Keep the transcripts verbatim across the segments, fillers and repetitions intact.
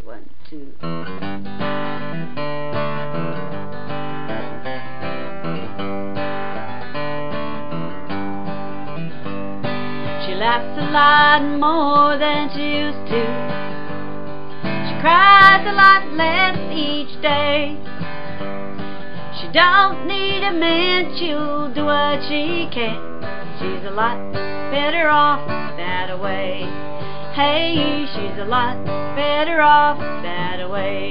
One, two. She laughs a lot more than she used to. She cries a lot less each day. She don't need a man, she'll do what she can. She's a lot better off that way. Hey, she's a lot better off that way.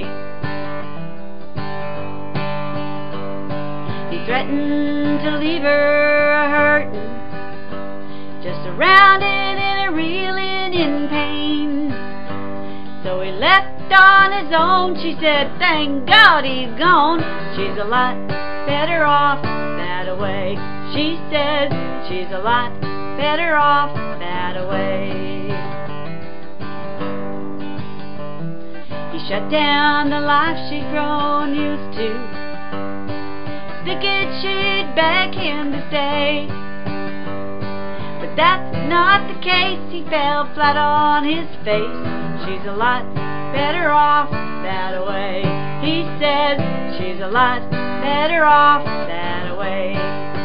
He threatened to leave her hurting, just surrounded and a reeling in pain. So he left on his own. She said, thank God he's gone. She's a lot better off that way. She says she's a lot better off that way. He shut down the life she'd grown used to, thinking she'd beg him to stay. But that's not the case. He fell flat on his face. She's a lot better off that way. He says she's a lot better off that way.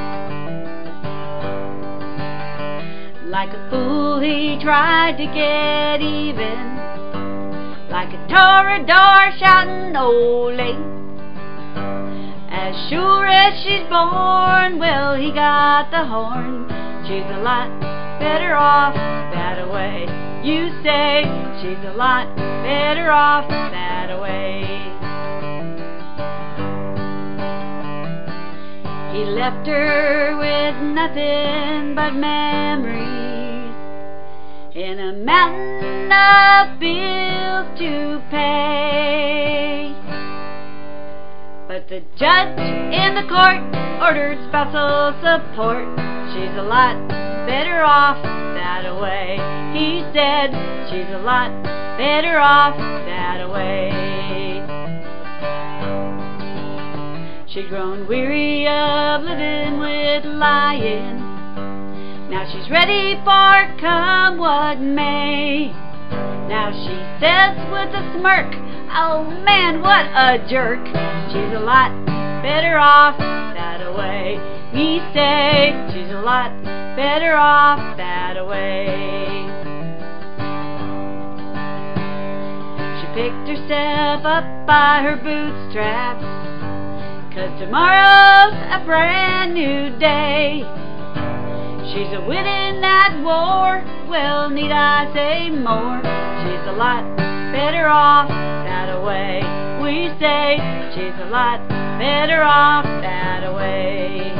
Like a fool he tried to get even, like a toreador shouting ole. As sure as she's born, well, he got the horn. She's a lot better off that way. You say she's a lot better off that way. He left her with nothing but memories and a mountain of bills to pay. But the judge in the court ordered spousal support. She's a lot better off that way. He said she's a lot better off that way. She'd grown weary of living with lying. Now she's ready for come what may. Now she says with a smirk, oh man, what a jerk. She's a lot better off that way. We say she's a lot better off that way. She picked herself up by her bootstraps, 'cause tomorrow's a brand new day. She's a winning that war, well, need I say more? She's a lot better off that way. We say she's a lot better off that way.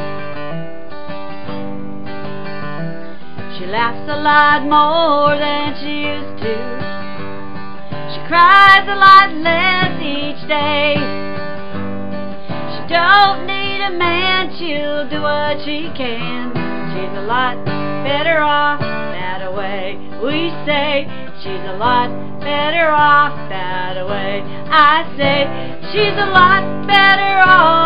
She laughs a lot more than she used to. She cries a lot less each day. She don't need a man, she'll do what she can. She's a lot better off that way. We say she's a lot better off that way. I say she's a lot better off